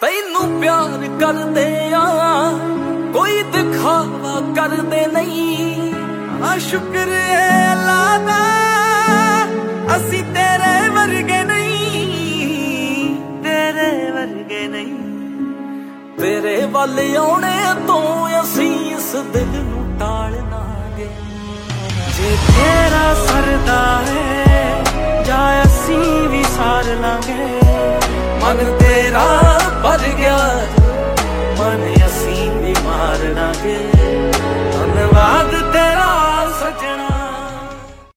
ਤੈਨੂੰ ਪਿਆਰ ਕਰਦੇ ਆ ਕੋਈ ਦਿਖਾਵਾ ਕਰਦੇ ਨਹੀਂ। ਆ ਸ਼ੁਕਰ ਏ ਅੱਲਾ ਦਾ ਅਸੀਂ ਤੇਰੇ ਵਰਗੇ ਨਹੀਂ, ਤੇਰੇ ਵਰਗੇ ਨਹੀਂ। ਤੇਰੇ ਵੱਲ ਆਉਣੇ ਤੋਂ ਅਸੀਂ ਇਸ ਦਿਲ ਨੂੰ ਟਾਲ ਲਾਂਗੇ। ਜੇ ਤੇਰਾ ਸਰਦਾ ਹੈ ਜਾਂ ਅਸੀਂ ਵੀ ਸਾਰ ਲਾਂਗੇ। ਮਨ